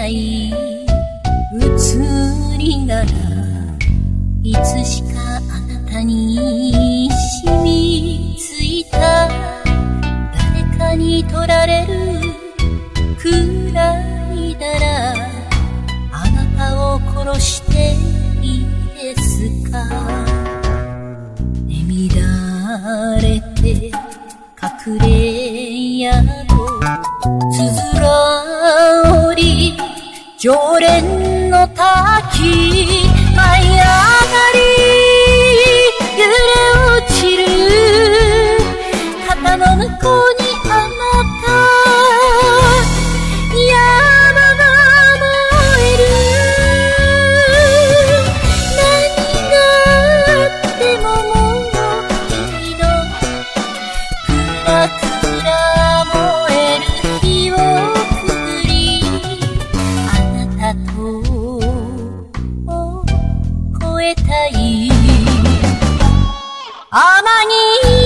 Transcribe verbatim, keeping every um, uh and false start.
ない移りがら、いつしかあなたに染みついた。誰かに取られるくらいなら、あなたを殺していいですか。眠られて隠れ宿つづら折り常連の滝舞い上がり揺れ落ちる肩の向こうにあなた山が燃える何があってももう一度くらくら燃える火をくぐりあなたと越えたい天城